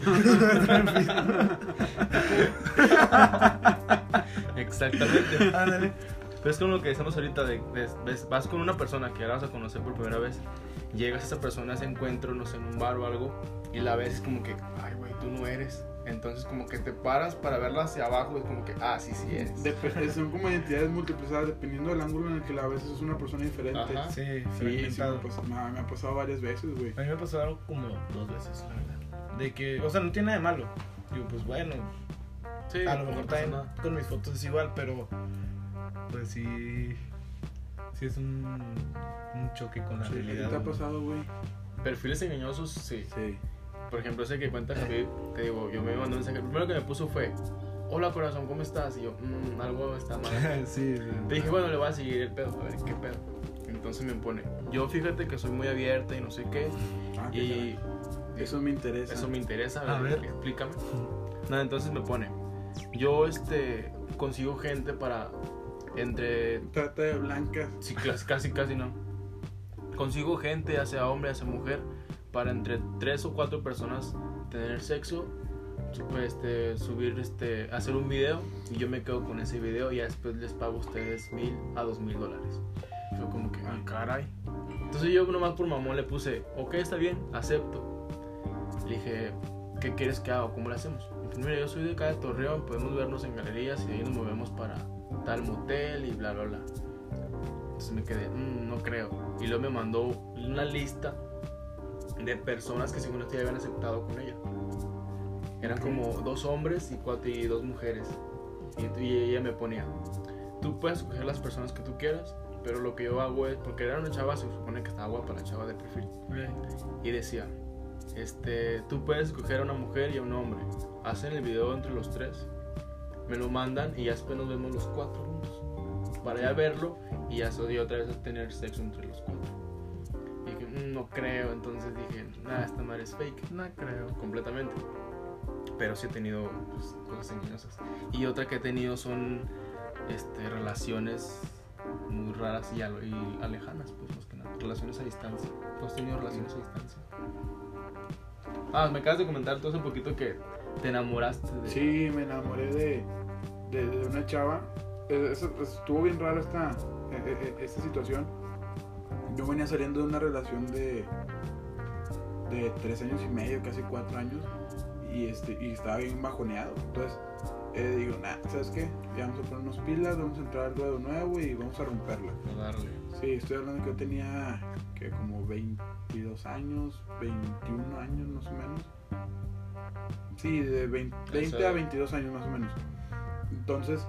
Exactamente. Ándale. Pero es como lo que decíamos ahorita, vas con una persona que ahora vas a conocer por primera vez, llegas a esa persona, a ese encuentro, no sé, en un bar o algo, y la ves es como que, ay, güey, tú no eres. Entonces como que te paras para verla hacia abajo y es como que, sí eres. Son como identidades multiplicadas dependiendo del ángulo en el que la ves, es una persona diferente. Ajá. Sí, me ha pasado varias veces, güey. A mí me ha pasado como 2 veces, la verdad. De que, o sea, no tiene nada de malo. Digo, pues bueno, Sí, a lo mejor no pasa también nada. con mis fotos es igual, pero pues sí es un choque con la Sí, realidad. ¿qué te ha pasado, güey? Perfiles engañosos, sí. Sí. Por ejemplo, ese que cuenta Javier, te digo, yo me mandó un mensaje. El primero que me puso fue, hola corazón, ¿cómo estás? Y yo, algo está mal. Sí. Te dije, bueno, le voy a seguir el pedo, a ver qué pedo. Entonces me pone, yo fíjate que soy muy abierta y no sé qué. Y eso me interesa. eso me interesa, A ver. explícame. Nada, entonces me pone, yo consigo gente para entre... Trata de blancas. Sí, casi no. Consigo gente, ya sea hombre, ya sea mujer, para entre 3 o 4 personas tener sexo, subir, hacer un video y yo me quedo con ese video y ya después les pago a ustedes $1,000 a $2,000. Fue como que, caray. Entonces yo nomás por mamón le puse, ok, está bien, acepto. Le dije, ¿qué quieres que haga? ¿Cómo lo hacemos? Y pues, mira, yo soy de acá de Torreón, podemos vernos en galerías y de ahí nos movemos para tal motel y bla bla bla. Entonces me quedé, no creo. Y luego me mandó una lista de personas que según esto ya habían aceptado con ella. Eran como 2 hombres y 2 mujeres. Y ella me ponía, tú puedes escoger las personas que tú quieras, pero lo que yo hago es, porque era una chava, se supone que estaba guapa la chava de perfil. Y decía, tú puedes escoger a una mujer y a un hombre. Hacen el video entre los 3, me lo mandan y ya después nos vemos los 4 juntos para ya verlo y ya soy otra vez a tener sexo entre los 4. Y dije, no creo. Entonces dije, esta madre es fake. No creo completamente. Pero sí he tenido pues, cosas engañosas. Y otra que he tenido son relaciones muy raras y alejanas, pues más que nada. Relaciones a distancia. ¿Tú has tenido relaciones a distancia? Me acabas de comentar tú hace un poquito que te enamoraste de... Sí, me enamoré de una chava. Estuvo bien rara esta situación. Yo venía saliendo de una relación de 3 años y medio, casi 4 años. Y estaba bien bajoneado. Entonces digo, ¿sabes qué? Ya vamos a ponernos pilas, vamos a entrar al ruedo nuevo y vamos a romperla. A darle. Sí, estoy hablando que yo tenía como 22 años, 21 años más o menos. Sí, de 20 a 22 años más o menos. Entonces,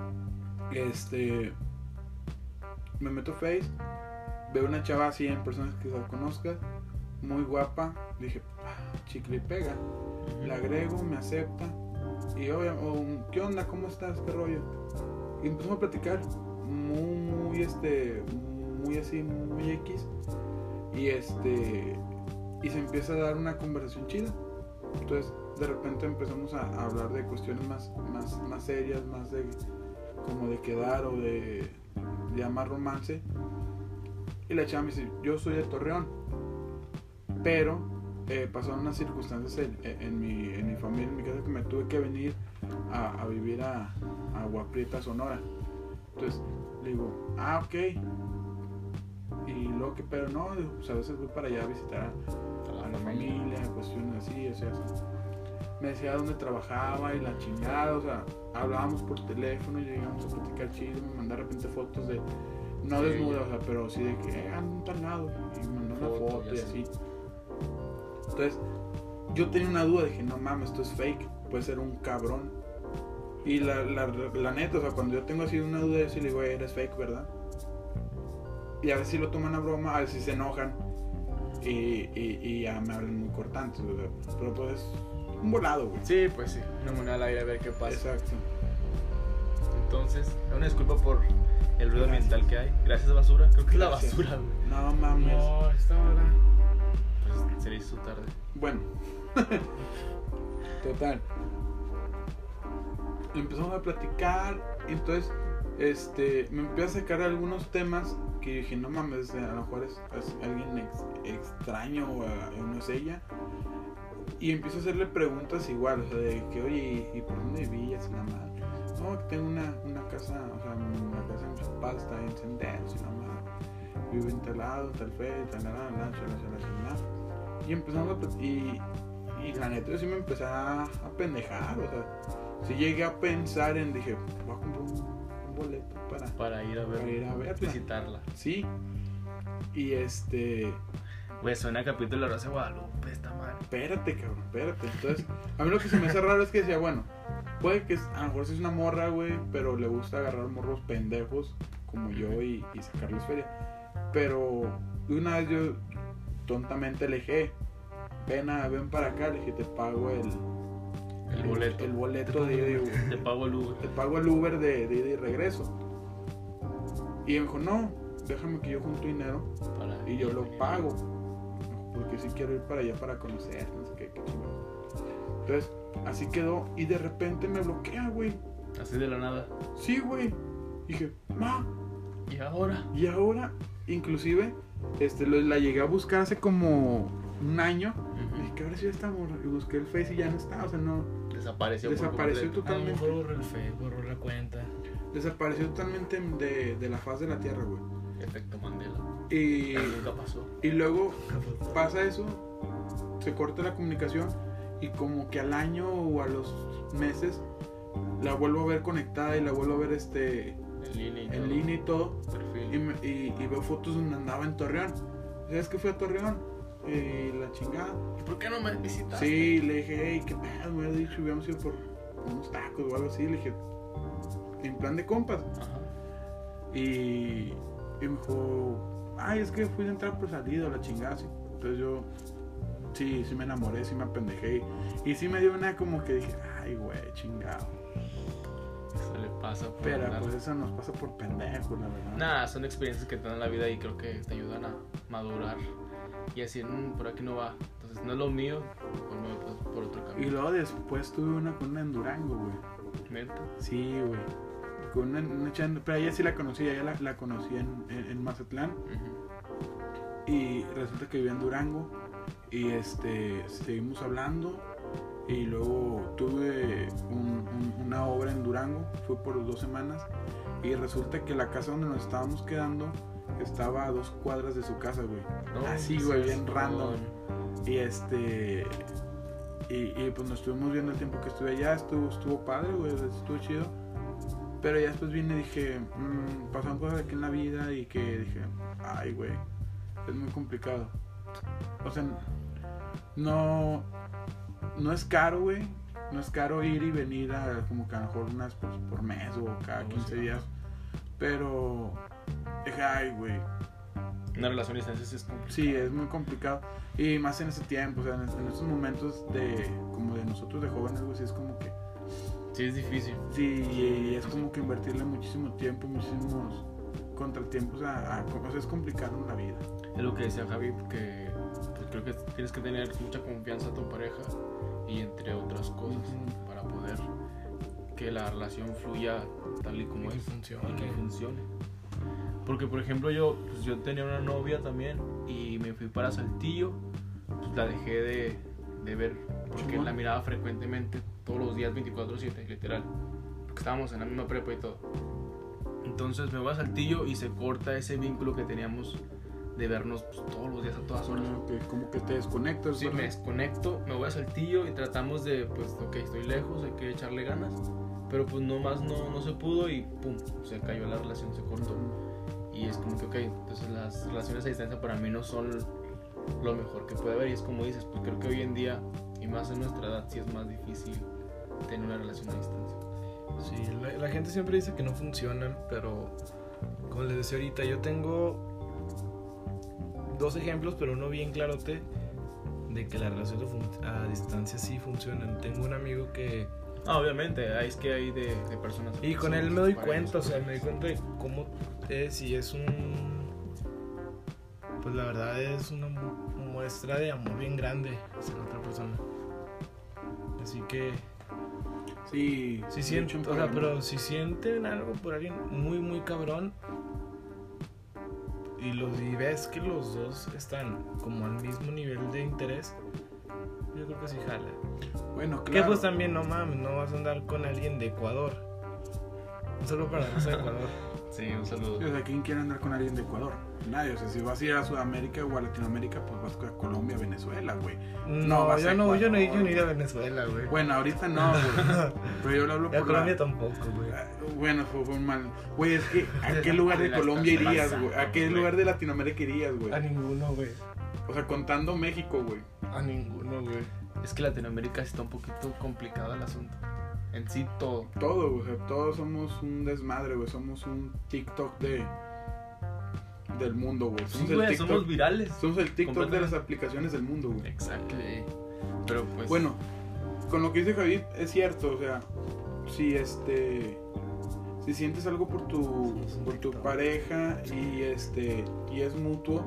me meto a Face, veo una chava así en personas que la conozcas, muy guapa. Dije, chicle y pega. La agrego, me acepta. Y ¿qué onda? ¿Cómo estás? ¿Qué rollo? Y empezamos a platicar muy así, muy X. Y se empieza a dar una conversación chida. Entonces de repente empezamos a hablar de cuestiones más serias, más de como de quedar o de llamar romance. Y la chava me dice, yo soy de Torreón, pero pasaron unas circunstancias en mi familia, en mi casa, que me tuve que venir a vivir a Agua Prieta, Sonora. Entonces le digo, ok. Y luego que, pero no, pues a veces voy para allá a visitar a la familia, cuestiones así, o sea, me decía dónde trabajaba y la chingada, o sea, hablábamos por teléfono y llegamos a platicar chido, me mandaba de repente fotos de, no sí, desnuda, o sea, pero sí de que ando en tal lado, y me mandó una foto y así. Entonces, yo tenía una duda, dije, no mames, esto es fake, puede ser un cabrón. Y la neta, o sea, cuando yo tengo así una duda, yo sí le digo, eres fake, ¿verdad? Y a veces sí lo toman a broma, a veces sí se enojan y ya me hablan muy cortantes, o sea, pero pues es un volado, güey. Sí, pues sí, una moneda al aire a ver qué pasa. Exacto. Entonces, una disculpa por el ruido ambiental que hay. Gracias, basura. Creo que es la basura, güey. No mames. No, esta hora. Pues se le hizo tarde. Bueno. Total. Empezamos a platicar, entonces me empieza a sacar algunos temas que dije, no mames, a lo mejor es alguien extraño o no es ella. Y empiezo a hacerle preguntas igual, o sea, de que, oye, ¿y por dónde vivías? Y la madre, no, que tengo una casa, o sea, una casa de mis papás está en Senderos, y la madre, vivo en tal lado, tal fe, tal nada, y empezamos y la neta yo sí me empecé a pendejar, o sea, sí llegué a pensar en, dije, voy a comprar un boleto para ir a verla, visitarla. Sí. Y güey, suena a capítulo de la Rosa de Guadalupe, está mal. Espérate, cabrón, espérate. Entonces, a mí lo que se me hace raro es que decía, bueno, puede que a lo mejor sí es una morra, güey, pero le gusta agarrar morros pendejos como yo y sacarles feria. Pero una vez yo tontamente le dije, ven para acá, le dije, te pago el boleto te pago el Uber. Te pago el Uber de ida y regreso. Y me dijo, no, déjame que yo junto dinero y yo lo pago, porque sí quiero ir para allá para conocer, no sé qué chingón. Entonces, así quedó y de repente me bloquea, güey. Así de la nada. Sí, güey. Dije, ma. ¿Y ahora? Inclusive, la llegué a buscar hace como un año. Y dije, que ahora sí está, morra. Y busqué el Face y ya no está, o sea, no. Desapareció totalmente. A lo mejor borró el Face, borró la cuenta. Desapareció totalmente de la faz de la tierra, güey. Efecto Mandela. Y nunca pasó. Y luego pasa eso, se corta la comunicación y como que al año o a los meses la vuelvo a ver conectada y la vuelvo a ver en línea y todo. Y veo fotos donde andaba en Torreón. ¿Sabes que fui a Torreón? La chingada. ¿Y por qué no me visitaste? Sí, le dije, hey, qué pedo, me habías dicho, hubiéramos ido por unos tacos o algo así. Le dije, en plan de compas. Ajá. Y me dijo, ay, es que fui a entrar por salida, la chingada, sí. Entonces yo, sí me enamoré, sí me apendejé. Y sí me dio una como que dije, ay, güey, chingado. Eso le pasa por Pero pues eso nos pasa por pendejos, la verdad. Nada, son experiencias que te dan la vida y creo que te ayudan a madurar. Y decir, por aquí no va. Entonces no es lo mío, por otro camino. Y luego después tuve una con una en Durango, güey. ¿Neta? Sí, güey. Con una chanda, pero ella sí la conocía, ella la conocí en Mazatlán. Uh-huh. Y resulta que vivía en Durango. Y seguimos hablando. Y luego tuve una obra en Durango. Fue por 2 semanas. Y resulta que la casa donde nos estábamos quedando estaba a 2 cuadras de su casa, güey. No, así, güey, bien random. Y y pues nos estuvimos viendo el tiempo que estuve allá. Estuvo padre, güey, estuvo chido. Pero ya después vine y dije, pasaron cosas aquí en la vida y que dije, ay, güey, es muy complicado. O sea, no es caro, güey. No es caro ir y venir como que a lo mejor unas por mes o cada 15 días. Pero dije, ay, güey. Una relación a distancia es complicado. Sí, es muy complicado. Y más en ese tiempo, o sea, en estos momentos como de nosotros de jóvenes, güey, sí es como que... Sí, es difícil. Sí, y es como que invertirle muchísimo tiempo, muchísimos contratiempos o sea, es complicado en la vida. Es lo que decía Javi, que pues creo que tienes que tener mucha confianza a tu pareja y entre otras cosas para poder que la relación fluya tal y como es funcione. y que funcione. Porque, por ejemplo, yo tenía una novia también y me fui para Saltillo. Pues la dejé de ver porque Simón. la miraba frecuentemente todos los días 24/7, literal. Porque estábamos en la misma prepa y todo. Entonces me voy a Saltillo y se corta ese vínculo que teníamos de vernos pues, todos los días a todas horas. Como que te desconectas. Sí, ¿verdad? me desconecto, me voy a Saltillo y tratamos de, pues, ok, estoy lejos, hay que echarle ganas. Pero pues nomás no se pudo y pum, se cayó la relación, se cortó. Y es como que, ok, entonces las relaciones a distancia para mí no son lo mejor que puede haber. Y es como dices, pues creo que hoy en día, y más en nuestra edad, sí es más difícil tener una relación a distancia. Sí, la gente siempre dice que no funcionan, pero como les decía ahorita, yo tengo 2 ejemplos, pero uno bien clarote de que las relaciones a distancia sí funcionan. Tengo un amigo que... Obviamente, es que hay de personas. Y con él me doy cuenta, o sea, me doy cuenta de cómo es y es pues la verdad es una muestra de amor bien grande hacia la otra persona. Así que Sí, si sienten, o sea, pero si sienten algo por alguien muy muy cabrón y ves que los dos están como al mismo nivel de interés, yo creo que sí jala. Bueno, Que claro. pues también no mames, no vas a andar con alguien de Ecuador. Un saludo para los de Ecuador. Sí, un saludo. O sea, ¿quién quiere andar con alguien de Ecuador? Nadie. O sea, si vas a ir a Sudamérica o a Latinoamérica, pues vas a Colombia, Venezuela, güey. No, vas a yo no he Ecuador, ido a güey. Venezuela, güey. Bueno, ahorita no, güey. Pero yo le hablo Y a por Colombia tampoco, güey. Bueno, fue mal. Güey, es que ¿a qué lugar de La Colombia estás irías, pasando, güey? ¿A qué güey. lugar de Latinoamérica irías, güey? A ninguno, güey. O sea, contando México, güey. A ninguno, güey. Es que Latinoamérica sí está un poquito complicado el asunto. En sí todo. Todo, güey. O sea, todos somos un desmadre, güey. Somos un TikTok del mundo, güey. Sí, güey, somos virales. Somos el TikTok de las Completamente. aplicaciones del mundo, güey. Exacto. Pero pues. Bueno, con lo que dice Javid es cierto, o sea, si sientes algo por tu pareja y es mutuo,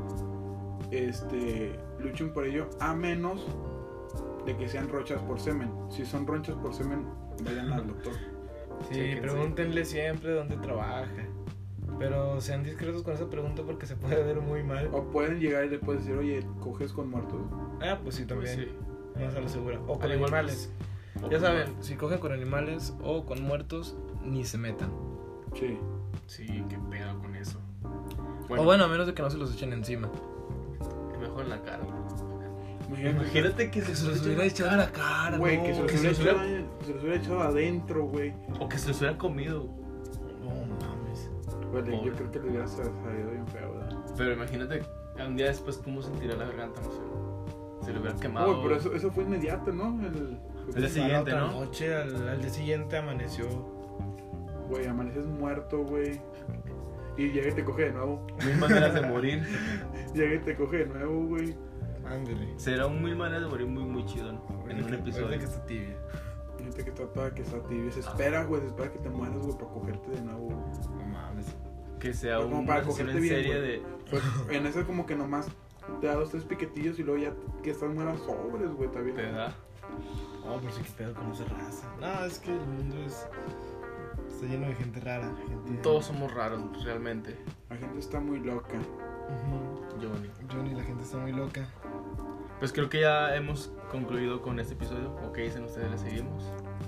luchen por ello, a menos de que sean ronchas por semen. Si son ronchas por semen, vayan al doctor. Sí, Chéquense. pregúntenle siempre dónde trabaja. Pero sean discretos con esa pregunta porque se puede ver muy mal. O pueden llegar y le puedes decir, oye, coges con muertos. Ah, pues sí, pues, también. sí. No se lo segura. O con Al igual, animales. pues, Ya saben, si cogen con animales o con muertos, ni se metan. Sí. Sí, qué pedo con eso. O bueno, a menos de que no se los echen encima. Mejor en la cara. Imagínate que Se los hubiera echado en la cara, güey, no, que se los hubiera echado adentro, güey. O que se los hubiera comido. No mames. Vale, yo creo que le hubiera salido bien feo, ¿verdad? Pero imagínate un día después cómo sentirá la garganta, no sé. Se le hubiera quemado. Uy, pero eso fue inmediato, ¿no? El día A la siguiente, otra ¿no? noche, al día siguiente amaneció. Güey, amaneces muerto, güey. Y llega y te coge de nuevo. Mil maneras de morir. Llega y te coge de nuevo, güey. Ándale. Será un mil maneras de morir muy, muy chido, ¿no? En un episodio. que está tibia. Gente que está toda que está tibia. Se espera, güey, se espera que te mueras, güey, para cogerte de nuevo. No mames. Que sea Como una para sesión cogerte en bien, serie güey. de. Pues, en esa como que nomás te da 2, 3 piquetillos y luego ya que estás mueras sobres, güey, está bien. Te da. Oh, pero sí que pedo con esa raza. No, es que el mundo está lleno de gente rara. Gente... Todos somos raros, realmente. La gente está muy loca. Ujú. Johnny. La gente está muy loca. Pues creo que ya hemos concluido con este episodio. ¿O qué dicen ustedes? ¿Le seguimos?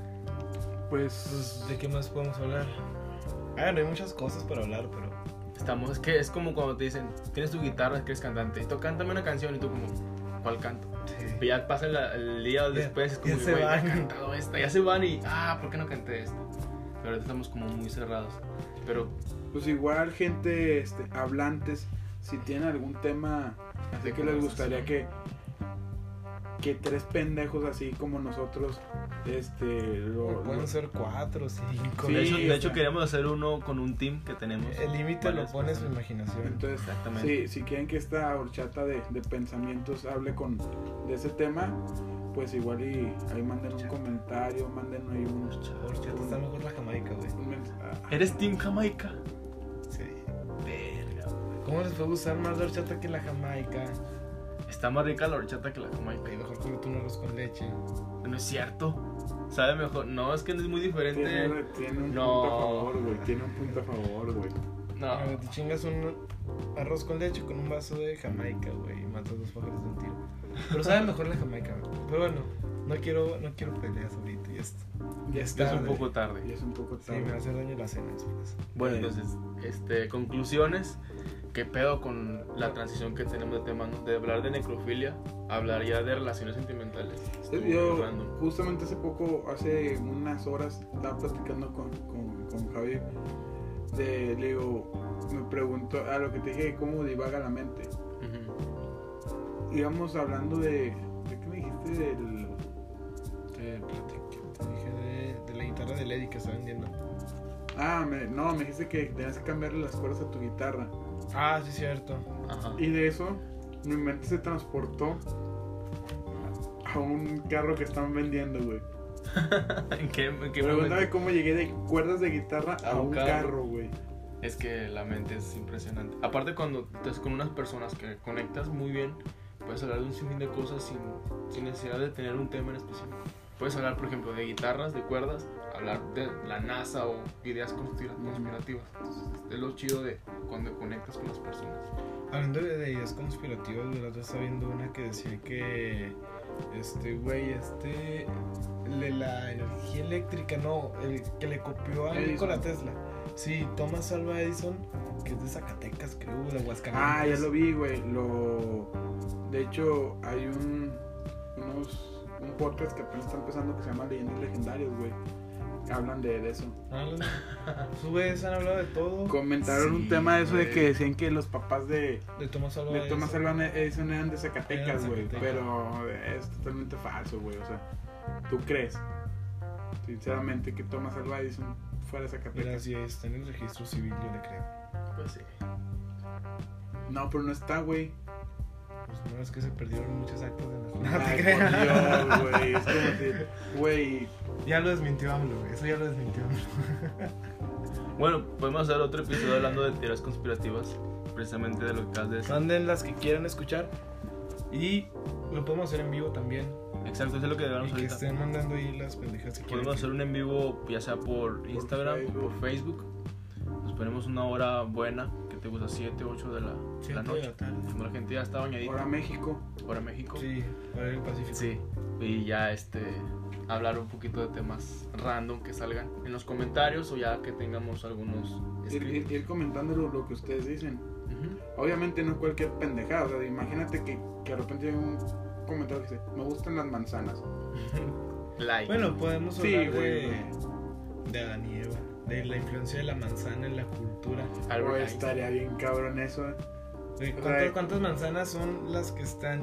Pues, ¿De qué más podemos hablar? Ah, no hay muchas cosas para hablar, pero... Es que es como cuando te dicen, tienes tu guitarra, que eres cantante. Y tú cántame una canción y tú como, ¿cuál canto? Y ya pasa el día después, es como ya que, se güey, van. he cantado esta. Ya se van y, ¿por qué no canté esto? Pero ahorita estamos como muy cerrados. Pero, pues igual gente hablantes, si tienen algún tema así que les gustaría que 3 pendejos así como nosotros Pueden ser 4 o 5. Sí, de o hecho sea, queríamos hacer uno con un team que tenemos. El límite lo varias pone su personas. imaginación. Entonces, Exactamente. si quieren que esta horchata de pensamientos hable de ese tema, pues igual y ahí manden un comentario, manden ahí Horchata está mejor la Jamaica, güey. ¿Eres Team Jamaica? Sí. Verga. ¿Cómo les puede gustar más la horchata que la Jamaica? Está más rica la horchata que la Jamaica. Ay, mejor comete un arroz con leche. No es cierto. Sabe mejor. No, es que no es muy diferente. Tiene un No. punto a favor, güey. Tiene un punto a favor, güey. No. Te chingas un arroz con leche con un vaso de Jamaica, güey, y matas 2 pájaros de un tiro. Pero sabe mejor la Jamaica, güey. Pero bueno, no quiero peleas ahorita, ya está. Ya Es está. un poco tarde. Ya es un poco Sí, tarde. me va a hacer daño la cena después. Bueno, entonces, conclusiones. ¿Qué pedo con la transición que tenemos de tema, ¿no? De hablar de necrofilia, hablar ya de relaciones sentimentales? Estuvo Yo muy random. justamente hace unas horas, estaba platicando con Javi. Le digo, me preguntó a lo que te dije, cómo divaga la mente. Ujú. Íbamos hablando ¿de qué me dijiste? Te dije de la guitarra de Lady que está vendiendo. Me dijiste que tenías que cambiarle las cuerdas a tu guitarra. Ah, sí, cierto. Ajá. Y de eso, mi mente se transportó a un carro que están vendiendo, güey. ¿En qué Pregúntame momento? cómo llegué de cuerdas de guitarra a un carro, güey. Es que la mente es impresionante. Aparte, cuando estás con unas personas que conectas muy bien, puedes hablar de un sinfín de cosas sin necesidad de tener un tema en específico. Puedes hablar, por ejemplo, de guitarras, de cuerdas, hablar de la NASA o ideas conspirativas. Entonces, es lo chido de cuando conectas con las personas. Hablando de ideas conspirativas, güey, la otra estaba viendo una que decía que la energía eléctrica, no, el que le copió a Edison. Nikola Tesla. Sí, Thomas Alva Edison, que es de Zacatecas, creo, de Aguascalientes. Ya lo vi, güey. De hecho, hay un podcast que apenas está empezando que se llama Leyendas Legendarias, güey. Hablan de eso. Subes, han hablado de todo. Comentaron un Sí, tema de eso de güey. que decían que los papás de Thomas Alva Thomas Edison. Alva Edison eran de Zacatecas, Eran de güey. Zacatecas. Pero es totalmente falso, güey. O sea, ¿tú crees? Sinceramente, que Thomas Alva Edison fuera de Mira, Zacatecas. si está en el registro civil, yo le creo. Pues sí. No, pero no está, güey. Pues no, es que se perdieron muchos actos de Ay, no te por creas. Dios, güey. Es como si, güey. Ya lo desmintió AMLO, güey. Eso ya lo desmintió AMLO. Bueno, podemos hacer otro episodio hablando de teorías conspirativas, precisamente de lo que acabas de decir. Manden las que quieran escuchar. Y lo podemos hacer en vivo también. Exacto, eso es lo que Y debemos que ahorita. estén mandando ahí las pendejas que quieran. Podemos hacer un en vivo, ya sea por Instagram o por Facebook. Nos ponemos una hora buena, que te gusta 7, 8 de la noche. Cuando la gente ya está bañadita. Ahora México. Hora México. Sí, para el Pacífico. Sí. Y ya hablar un poquito de temas random que salgan en los comentarios o ya que tengamos algunos escritos. Ir comentando lo que ustedes dicen. Ujú. Obviamente no cualquier pendejada. O sea, imagínate que de repente llega un comentario que dice: me gustan las manzanas. Like. Bueno, podemos Sí, hablar güey. de Adán y Eva, de la influencia de la manzana en la cultura. Albert Güey, Einstein. estaría bien cabrón eso. Güey, O sea, ¿cuántas manzanas son las que están,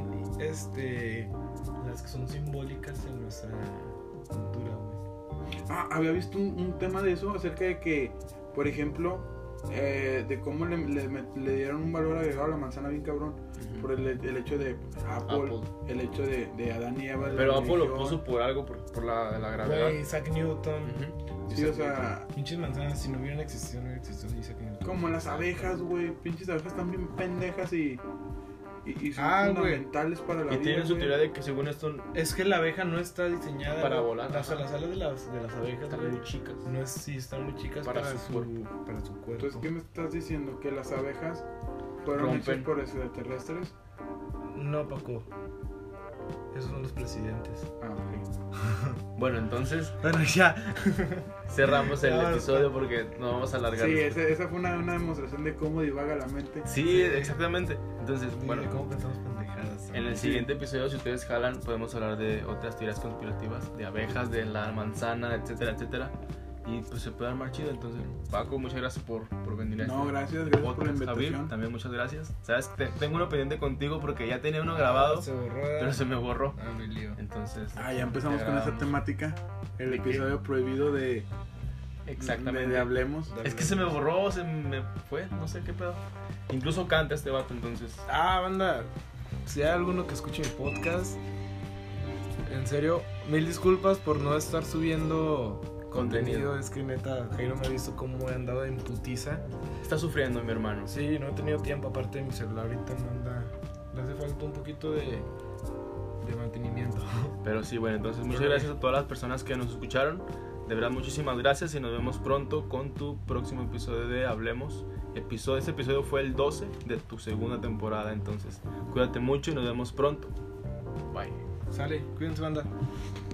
las que son simbólicas en nuestra cultura, güey? Había visto un tema de eso acerca de que, por ejemplo, de cómo le dieron un valor agregado a la manzana bien cabrón. Ujú. Por el hecho de Apple, Apple. el hecho de Adán y Eva. Pero la Apple lo religión. puso por algo, por la gravedad. Güey, Isaac Newton. Ujú. Sí, o sea, Pinches manzanas, si no hubieran existido, no hubiera existido Isaac Newton. como las abejas, güey. Pinches abejas están bien pendejas y son Güey. fundamentales para la Y vida. tienen su güey. teoría de que según esto Es que la abeja no está diseñada Para güey. volar, Las ajá. alas de las abejas, están güey, muy chicas. no es, sí, están muy chicas Para para su su cuerpo. Entonces, ¿qué me estás diciendo? ¿Que las abejas fueron Rompen. hechas por extraterrestres? No, Paco. Esos son los presidentes. Ok. Bueno, entonces Bueno, ya. cerramos el Ya, episodio porque nos vamos a alargar. Sí, después. esa fue una demostración de cómo divaga la mente. Sí, exactamente. Entonces, bueno, ¿Cómo pensamos pendejadas? en el siguiente episodio, si ustedes jalan, podemos hablar de otras teorías conspirativas, de abejas, de la manzana, etcétera, etcétera. Y pues se puede armar chido. Entonces, Paco, muchas gracias por venir a No, este gracias por la podcast. Javier, invitación. también muchas gracias. Sabes, tengo uno pendiente contigo porque ya tenía uno grabado, Se borró. pero se me borró. Ah, me lío. Entonces, Ya empezamos te con esa grabamos. temática. El ¿De qué? episodio prohibido de Exactamente. de Hablemos. Es que se me borró, se me fue, no sé qué pedo. Incluso canta este vato, entonces. Banda. Si hay alguno que escuche mi podcast, en serio, mil disculpas por no estar subiendo contenido. Es que neta, Jairo me ha visto cómo he andado en putiza. Está sufriendo mi hermano. Sí, no he tenido tiempo, aparte de mi celular ahorita no anda. Le hace falta un poquito de mantenimiento. Pero sí, bueno, entonces muchas gracias a todas las personas que nos escucharon. De verdad, muchísimas gracias y nos vemos pronto con tu próximo episodio de Hablemos. Este episodio fue el 12 de tu segunda temporada. Entonces, cuídate mucho y nos vemos pronto. Bye. Sale, cuídense, banda.